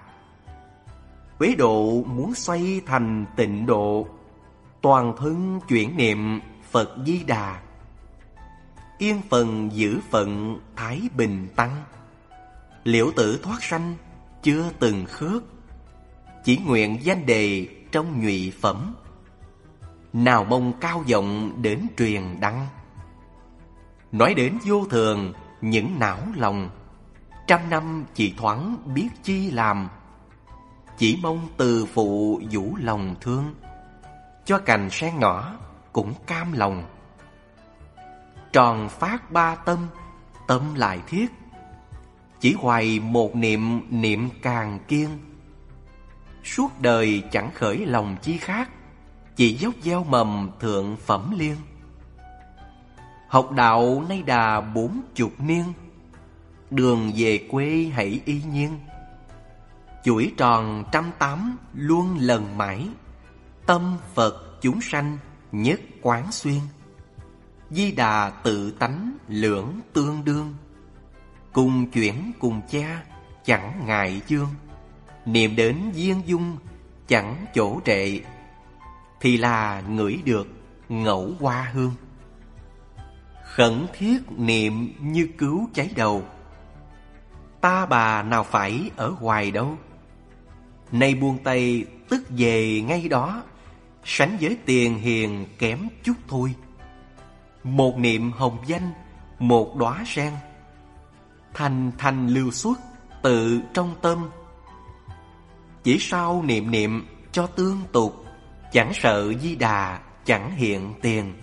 S3: Uế độ muốn xoay thành tịnh độ. Toàn thân chuyển niệm Phật Di Đà. Yên phần giữ phận thái bình tăng. Liễu tử thoát sanh chưa từng khước. Chỉ nguyện danh đề trong nhụy phẩm. Nào mong cao vọng đến truyền đăng. Nói đến vô thường những não lòng. Trăm năm chỉ thoáng biết chi làm. Chỉ mong từ phụ vũ lòng thương. Cho cành sen nhỏ cũng cam lòng. Tròn phát ba tâm, tâm lại thiết. Chỉ hoài một niệm, niệm càng kiên. Suốt đời chẳng khởi lòng chi khác. Chỉ dốc gieo mầm thượng phẩm liên. Học đạo nay đà bốn chục niên. Đường về quê hãy y nhiên. Chuỗi tròn trăm tám luôn lần mãi. Tâm Phật chúng sanh nhất quán xuyên. Di Đà tự tánh lưỡng tương đương. Cùng chuyển cùng cha chẳng ngại chương. Niệm đến duyên dung chẳng chỗ trệ. Thì là ngửi được ngẫu hoa hương. Khẩn thiết niệm như cứu cháy đầu. Ta bà nào phải ở hoài đâu. Nay buông tay tức về ngay đó. Sánh với tiền hiền kém chút thôi. Một niệm hồng danh, một đóa sen. Thành thành lưu xuất tự trong tâm. Chỉ sau niệm niệm cho tương tục. Chẳng sợ Di Đà chẳng hiện tiền.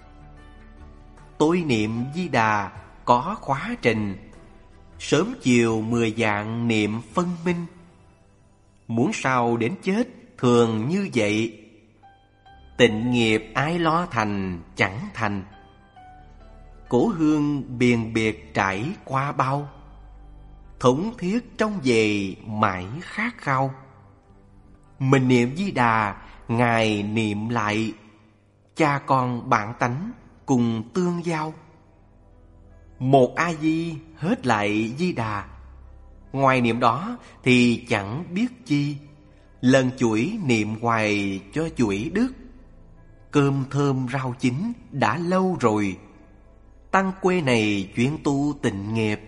S3: Tôi niệm Di Đà có khóa trình. Sớm chiều mười dạng niệm phân minh. Muốn sao đến chết thường như vậy. Tịnh nghiệp ai lo thành chẳng thành. Cổ hương biền biệt trải qua bao. Thống thiết trong về mãi khát khao. Mình niệm Di Đà, Ngài niệm lại. Cha con bạn tánh cùng tương giao. Một A-di hết lại Di Đà. Ngoài niệm đó thì chẳng biết chi. Lần chuỗi niệm hoài cho chuỗi đức. Cơm thơm rau chín đã lâu rồi. Tăng quê này chuyên tu tịnh nghiệp.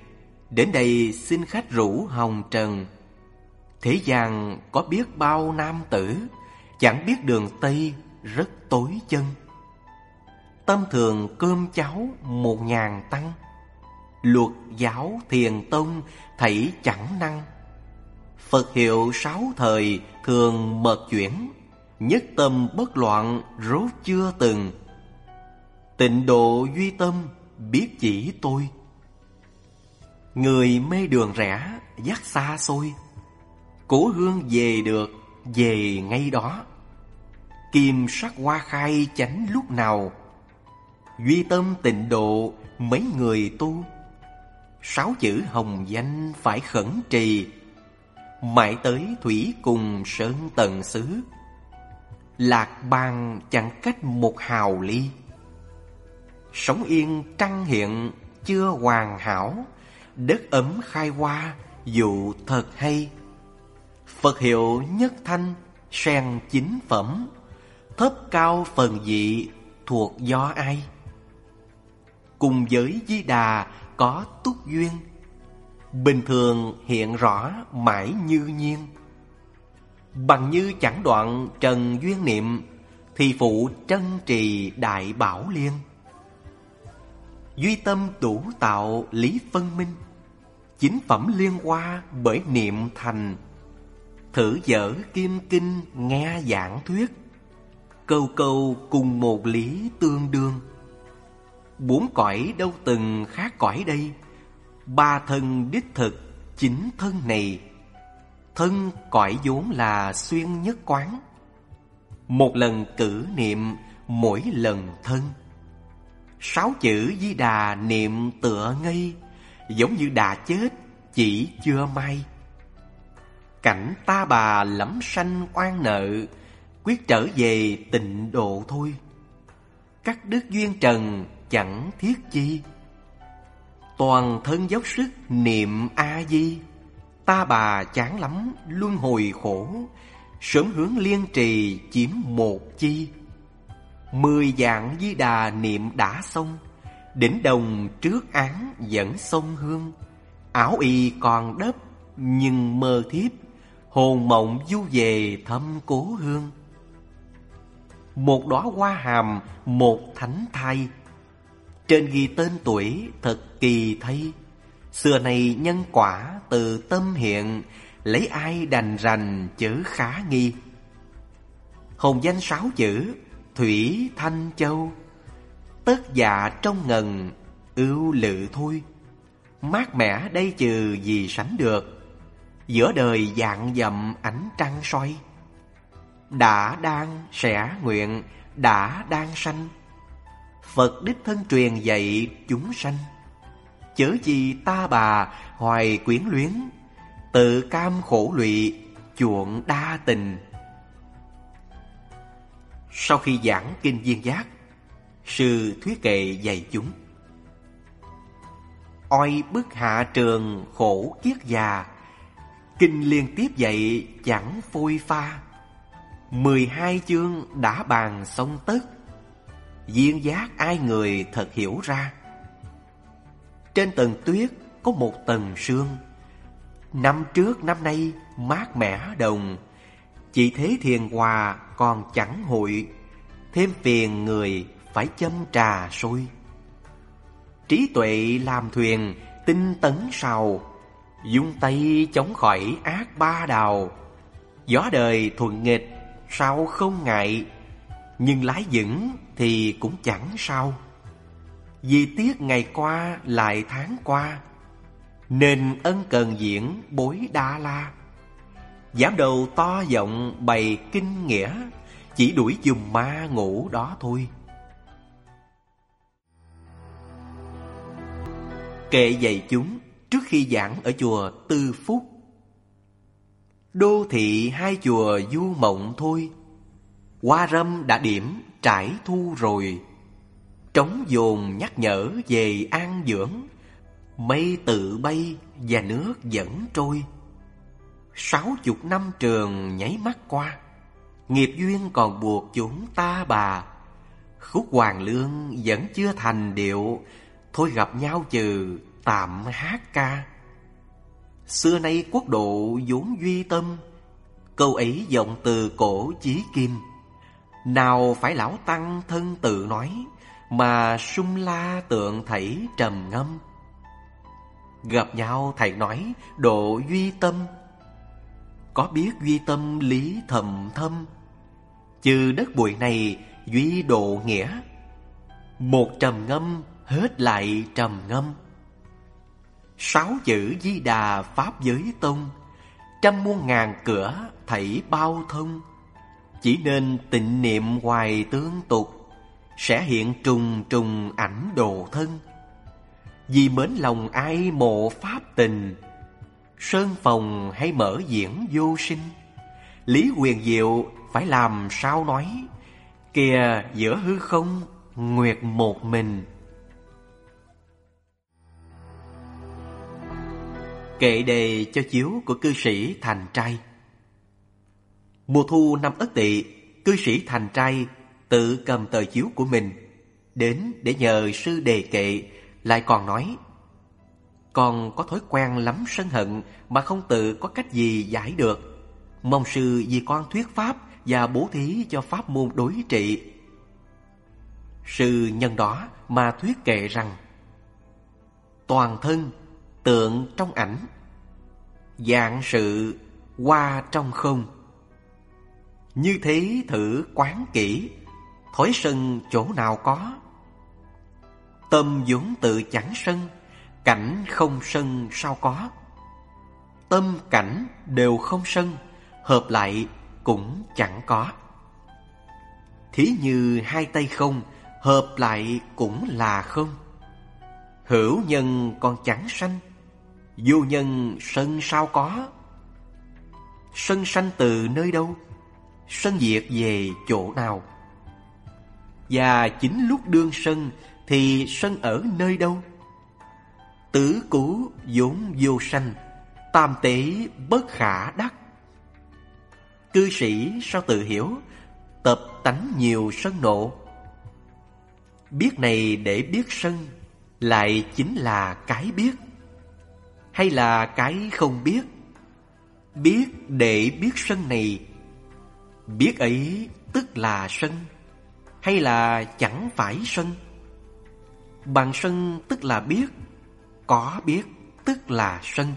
S3: Đến đây xin khách rủ hồng trần. Thế gian có biết bao nam tử, chẳng biết đường Tây rất tối chân. Tâm thường cơm cháo một ngàn tăng, luật giáo thiền tông thảy chẳng năng. Phật hiệu sáu thời thường mật chuyển, nhất tâm bất loạn rốt chưa từng. Tịnh độ duy tâm biết chỉ tôi, người mê đường rẽ dắt xa xôi. Cố hương về được về ngay đó, kim sắc hoa khai chánh lúc nào. Duy tâm tịnh độ mấy người tu, sáu chữ hồng danh phải khẩn trì. Mãi tới thủy cùng sơn tận xứ, lạc bang chẳng cách một hào ly. Sống yên trăng hiện chưa hoàn hảo, đất ấm khai hoa dụ thật hay. Phật hiệu nhất thanh sen chính phẩm, thấp cao phần vị thuộc do ai. Cùng với Di Đà có túc duyên, bình thường hiện rõ mãi như nhiên. Bằng như chẳng đoạn trần duyên niệm, thì phụ trân trì đại bảo liên. Duy tâm đủ tạo lý phân minh, chính phẩm liên hoa bởi niệm thành. Thử dở kim kinh nghe giảng thuyết, câu câu cùng một lý tương đương. Bốn cõi đâu từng khác cõi đây, ba thân đích thực chính thân này. Thân cõi vốn là xuyên nhất quán, một lần cử niệm mỗi lần thân. Sáu chữ Di Đà niệm tựa ngây, giống như đã chết chỉ chưa may. Cảnh ta bà lẫm sanh oan nợ, quyết trở về tịnh độ thôi. Các đức duyên trần chẳng thiết chi, toàn thân dốc sức niệm A Di. Ta bà chán lắm luân hồi khổ, sớm hướng liên trì chiếm một chi. Mười dạng Di Đà niệm đã xong, đỉnh đồng trước án dẫn sông hương. Áo y còn đớp nhưng mơ thiếp, hồn mộng du về thăm cố hương. Một đóa hoa hàm một thánh thai, trên ghi tên tuổi thật kỳ thay. Xưa này nhân quả từ tâm hiện, lấy ai đành rành chớ khá nghi. Hồng danh sáu chữ Thủy Thanh Châu, tất dạ trong ngần ưu lự thôi. Mát mẻ đây trừ gì sánh được, giữa đời dạng dặm ánh trăng soi. Đã đang sẽ nguyện đã đang sanh, Phật đích thân truyền dạy chúng sanh. Chớ gì ta bà hoài quyến luyến, tự cam khổ lụy chuộng đa tình. Sau khi giảng kinh Viên Giác, sư thuyết kệ dạy chúng: Oi bức hạ trường khổ kiết già, kinh liên tiếp dạy chẳng phôi pha. Mười hai chương đã bàn xong tất, Viên Giác ai người thật hiểu ra. Trên tầng tuyết có một tầng sương, năm trước năm nay mát mẻ đồng. Chỉ thế thiền hòa còn chẳng hội, thêm phiền người phải châm trà sôi. Trí tuệ làm thuyền tinh tấn sào, dung tay chống khỏi ác ba đào. Gió đời thuận nghịch sao không ngại, nhưng lái vững thì cũng chẳng sao. Vì tiếc ngày qua lại tháng qua, nên ân cần diễn bối đa la. Giám đầu to giọng bày kinh nghĩa, chỉ đuổi dùm ma ngủ đó thôi. Kệ dạy chúng trước khi giảng ở chùa Tư Phúc. Đô thị hai chùa du mộng thôi, hoa râm đã điểm trải thu rồi. Trống dồn nhắc nhở về an dưỡng, mây tự bay và nước vẫn trôi. Sáu chục năm trường nháy mắt qua, nghiệp duyên còn buộc chúng ta bà. Khúc Hoàng Lương vẫn chưa thành điệu, thôi gặp nhau trừ tạm hát ca. Xưa nay quốc độ vốn duy tâm, câu ấy vọng từ cổ chí kim. Nào phải lão tăng thân tự nói, mà sum la tượng thảy trầm ngâm. Gặp nhau thầy nói độ duy tâm, có biết duy tâm lý thầm thâm. Chừ đất bụi này duy độ nghĩa, một trầm ngâm hết lại trầm ngâm. Sáu chữ Di Đà pháp giới tông, trăm muôn ngàn cửa thảy bao thông. Chỉ nên tịnh niệm hoài tương tục, sẽ hiện trùng trùng ảnh đồ thân. Vì mến lòng ai mộ pháp tình, sơn phòng hay mở diễn vô sinh. Lý huyền diệu phải làm sao nói, kìa giữa hư không nguyệt một mình. Kệ đề cho chiếu của cư sĩ Thành Trai. Mùa thu năm Ất Tỵ, cư sĩ Thành Trai tự cầm tờ chiếu của mình đến để nhờ sư đề kệ, lại còn nói: con có thói quen lắm sân hận mà không tự có cách gì giải được. Mong sư vì con thuyết pháp và bố thí cho pháp môn đối trị. Sư nhân đó mà thuyết kệ rằng: toàn thân tượng trong ảnh, dạng sự qua trong không. Như thế thử quán kỹ, thói sân chỗ nào có. Tâm vốn tự chẳng sân, cảnh không sân sao có. Tâm cảnh đều không sân, hợp lại cũng chẳng có. Thí như hai tay không, hợp lại cũng là không. Hữu nhân còn chẳng sanh, vô nhân sân sao có. Sân sanh từ nơi đâu, sân diệt về chỗ nào. Và chính lúc đương sân thì sân ở nơi đâu. Tứ cú vốn vô sanh, tam tế bất khả đắc. Cư sĩ sao tự hiểu, tập tánh nhiều sân nộ. Biết này để biết sân, lại chính là cái biết, hay là cái không biết? Biết để biết sân này, biết ấy tức là sân, hay là chẳng phải sân? Bằng sân tức là biết, có biết tức là sân.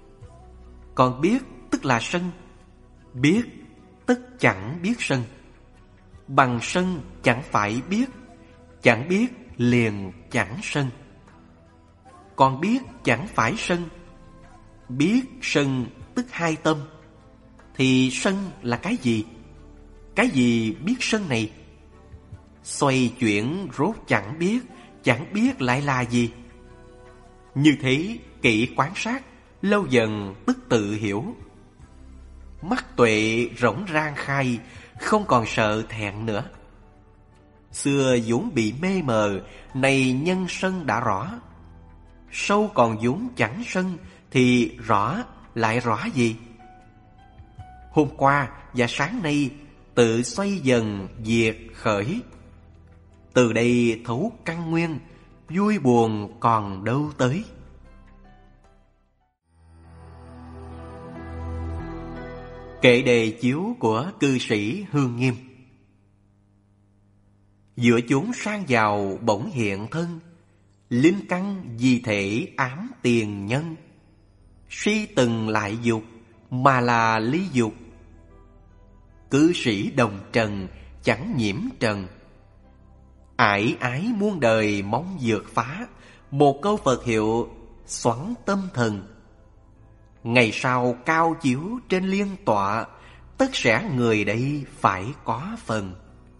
S3: Còn biết tức là sân, biết tức chẳng biết sân. Bằng sân chẳng phải biết, chẳng biết liền chẳng sân. Còn biết chẳng phải sân, biết sân tức hai tâm. Thì sân là cái gì? Cái gì biết sân này? Xoay chuyển rốt chẳng biết, chẳng biết lại là gì. Như thế kỹ quan sát, lâu dần tức tự hiểu. Mắt tuệ rỗng rang khai, không còn sợ thẹn nữa. Xưa vốn bị mê mờ, này nhân sân đã rõ. Sâu còn vốn chẳng sân, thì rõ lại rõ gì? Hôm qua và sáng nay tự xoay dần diệt khởi. Từ đây thấu căn nguyên, vui buồn còn đâu tới. Kệ đề chiếu của cư sĩ Hương Nghiêm. Giữa chốn sang giàu bỗng hiện thân, linh căn vì thể ám tiền nhân. Si từng lại dục, mà là ly dục. Cư sĩ đồng trần, chẳng nhiễm trần. Ải ái muôn đời mong vượt phá, một câu Phật hiệu xoắn tâm thần. Ngày sau cao chiếu trên liên tọa, tất sẽ người đây phải có phần.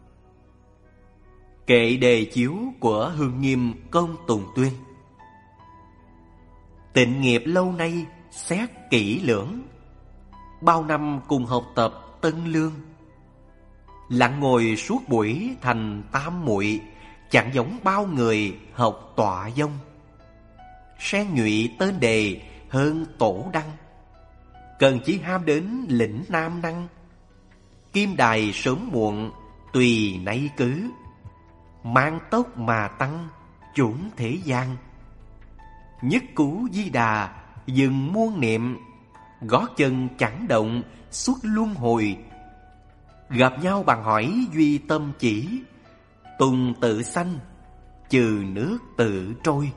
S3: Kệ đề chiếu của Hương Nghiêm Công Tùng Tuyên. Tịnh nghiệp lâu nay xét kỹ lưỡng, bao năm cùng học tập tân lương. Lặng ngồi suốt buổi thành tam muội, chẳng giống bao người học tọa dông. Sen nhụy tên đề hơn tổ đăng, cần chỉ ham đến lĩnh nam năng. Kim đài sớm muộn tùy nay cứ, mang tốc mà tăng chốn thế gian. Nhất cú Di Đà dừng muôn niệm, gót chân chẳng động, suốt luân hồi. Gặp nhau bằng hỏi duy tâm chỉ, tùng tự sanh, trừ nước tự trôi.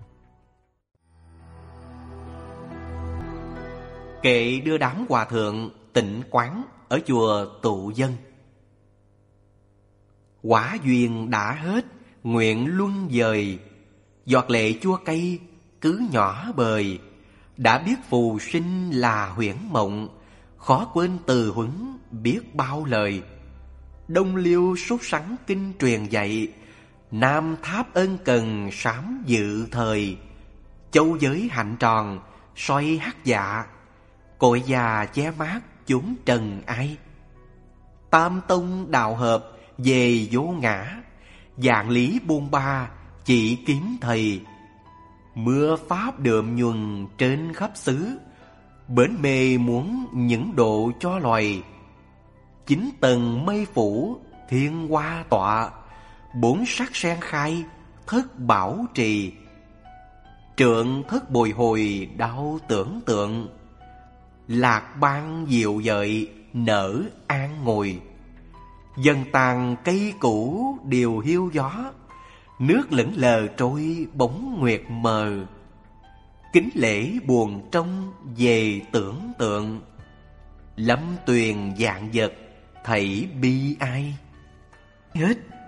S3: Kệ đưa đám hòa thượng tịnh quán ở chùa Tụ Dân. Quả duyên đã hết, nguyện luân dời, giọt lệ chua cay cứ nhỏ bời. Đã biết phù sinh là huyễn mộng, khó quên từ huấn biết bao lời. Đông liêu sốt sắng kinh truyền dạy, Nam tháp ân cần sám dự thời. Châu giới hạnh tròn soi hắc dạ, cội già che mát chốn trần ai. Tam tông đạo hợp về vô ngã, dạng lý buông ba chỉ kiếm thầy. Mưa pháp đượm nhuần trên khắp xứ, bến mê muốn những độ cho loài. Chín tầng mây phủ thiên hoa tọa, bốn sắc sen khai thất bảo trì. Trượng thất bồi hồi đau tưởng tượng, lạc ban diệu dợi nở an ngồi. Dần tàn cây cũ đều hiu gió, nước lững lờ trôi bóng nguyệt mờ. Kính lễ buồn trong về tưởng tượng, lâm tuyền dạng vật thảy bi ai. Hết.